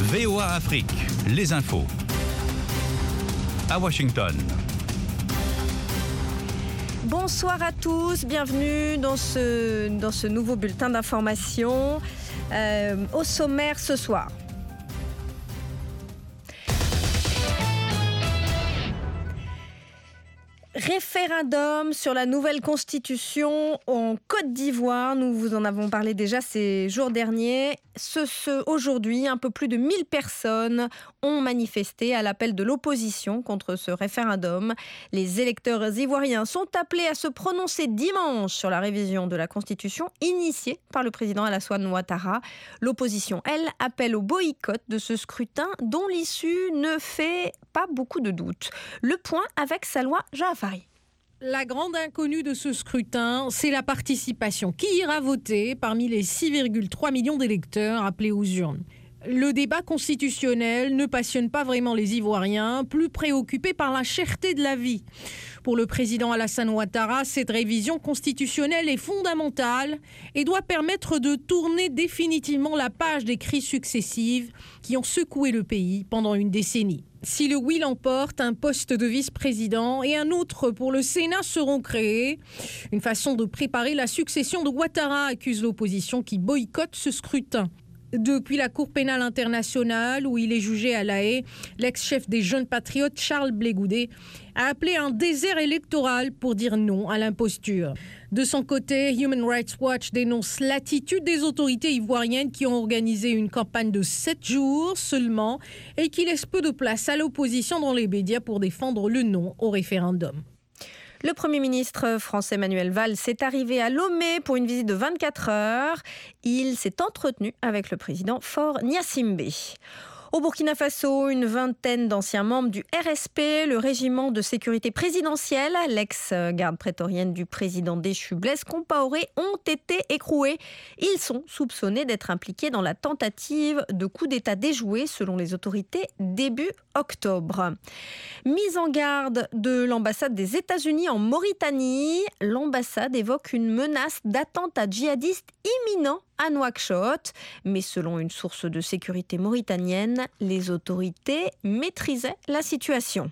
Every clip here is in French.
VOA Afrique, les infos. À Washington. Bonsoir à tous, bienvenue dans ce nouveau bulletin d'information. Au sommaire ce soir. Référendum sur la nouvelle constitution en Côte d'Ivoire. Nous vous en avons parlé déjà ces jours derniers. Aujourd'hui, un peu plus de 1000 personnes ont manifesté à l'appel de l'opposition contre ce référendum. Les électeurs ivoiriens sont appelés à se prononcer dimanche sur la révision de la constitution initiée par le président Alassane Ouattara. L'opposition, elle, appelle au boycott de ce scrutin dont l'issue ne fait pas beaucoup de doute. Le point avec Salwa Jaafari. La grande inconnue de ce scrutin, c'est la participation. Qui ira voter parmi les 6,3 millions d'électeurs appelés aux urnes ? Le débat constitutionnel ne passionne pas vraiment les Ivoiriens, plus préoccupés par la cherté de la vie. Pour le président Alassane Ouattara, cette révision constitutionnelle est fondamentale et doit permettre de tourner définitivement la page des crises successives qui ont secoué le pays pendant une décennie. Si le oui l'emporte, un poste de vice-président et un autre pour le Sénat seront créés. Une façon de préparer la succession de Ouattara, accuse l'opposition qui boycotte ce scrutin. Depuis la Cour pénale internationale, où il est jugé à La Haye, l'ex-chef des Jeunes Patriotes, Charles Blé Goudet, a appelé un désert électoral pour dire non à l'imposture. De son côté, Human Rights Watch dénonce l'attitude des autorités ivoiriennes qui ont organisé une campagne de 7 jours seulement et qui laisse peu de place à l'opposition dans les médias pour défendre le non au référendum. Le Premier ministre français Manuel Valls est arrivé à Lomé pour une visite de 24 heures. Il s'est entretenu avec le président Faure Gnassingbé. Au Burkina Faso, une vingtaine d'anciens membres du RSP, le régiment de sécurité présidentielle, l'ex-garde prétorienne du président déchu Blaise Compaoré, ont été écroués. Ils sont soupçonnés d'être impliqués dans la tentative de coup d'État déjoué, selon les autorités, début octobre. Mise en garde de l'ambassade des États-Unis en Mauritanie, l'ambassade évoque une menace d'attentat djihadiste imminent à Nouakchott. Mais selon une source de sécurité mauritanienne, les autorités maîtrisaient la situation.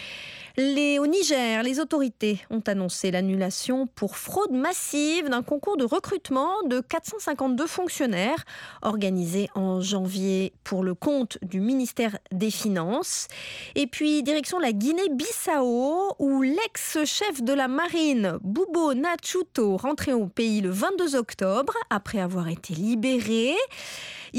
Au Niger, les autorités ont annoncé l'annulation pour fraude massive d'un concours de recrutement de 452 fonctionnaires organisé en janvier pour le compte du ministère des Finances. Et puis, direction la Guinée-Bissau, où l'ex-chef de la marine, Bubo Nachuto, rentré au pays le 22 octobre après avoir été libéré.